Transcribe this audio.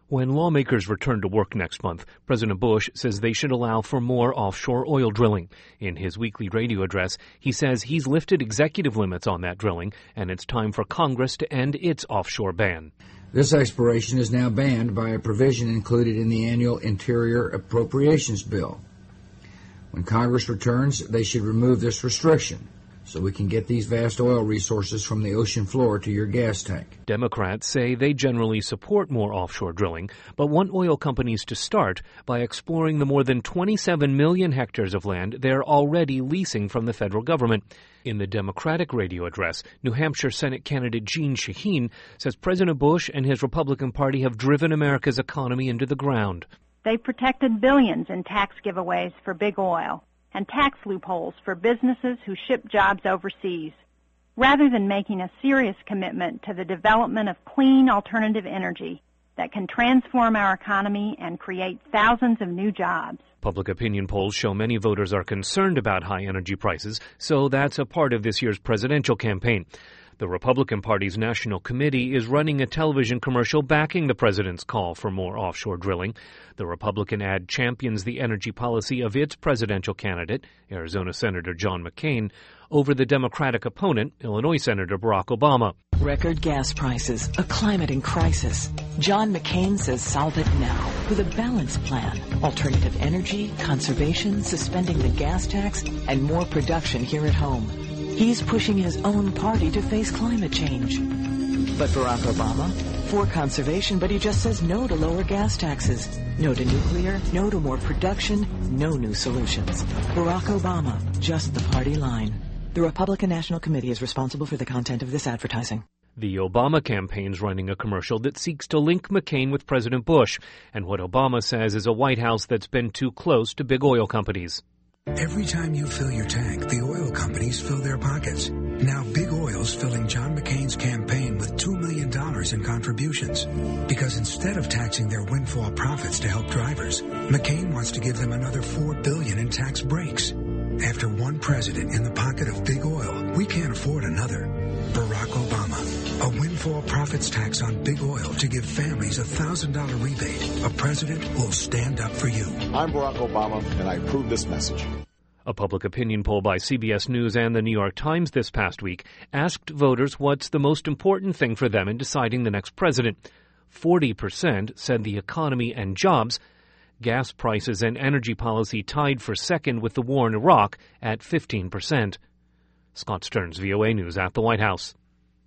When lawmakers return to work next month, President Bush says they should allow for more offshore oil drilling. In his weekly radio address, he says he's lifted executive limits on that drilling, and it's time for Congress to end its offshore ban. This exploration is now banned by a provision included in the annual Interior Appropriations Bill. When Congress returns, they should remove this restriction, so we can get these vast oil resources from the ocean floor to your gas tank. Democrats say they generally support more offshore drilling, but want oil companies to start by exploring the more than 27 million hectares of land they're already leasing from the federal government. In the Democratic radio address, New Hampshire Senate candidate Jeanne Shaheen says President Bush and his Republican Party have driven America's economy into the ground. They've protected billions in tax giveaways for big oil and tax loopholes for businesses who ship jobs overseas, rather than making a serious commitment to the development of clean alternative energy that can transform our economy and create thousands of new jobs. Public opinion polls show many voters are concerned about high energy prices, so that's a part of this year's presidential campaign. The Republican Party's National Committee is running a television commercial backing the president's call for more offshore drilling. The Republican ad champions the energy policy of its presidential candidate, Arizona Senator John McCain, over the Democratic opponent, Illinois Senator Barack Obama. Record gas prices, a climate in crisis. John McCain says solve it now with a balanced plan. Alternative energy, conservation, suspending the gas tax, and more production here at home. He's pushing his own party to face climate change. But Barack Obama, for conservation, but he just says no to lower gas taxes, no to nuclear, no to more production, no new solutions. Barack Obama, just the party line. The Republican National Committee is responsible for the content of this advertising. The Obama campaign's running a commercial that seeks to link McCain with President Bush, and what Obama says is a White House that's been too close to big oil companies. Every time you fill your tank, the oil companies fill their pockets. Now Big Oil's filling John McCain's campaign with $2 million in contributions. Because instead of taxing their windfall profits to help drivers, McCain wants to give them another $4 billion in tax breaks. After one president in the pocket of Big Oil, we can't afford another. Barack Obama, a windfall profits tax on big oil to give families a $1,000 rebate. A president who'll stand up for you. I'm Barack Obama, and I approve this message. A public opinion poll by CBS News and the New York Times this past week asked voters what's the most important thing for them in deciding the next president. 40% said the economy and jobs. Gas prices and energy policy tied for second with the war in Iraq at 15%. Scott Stearns, VOA News at the White House.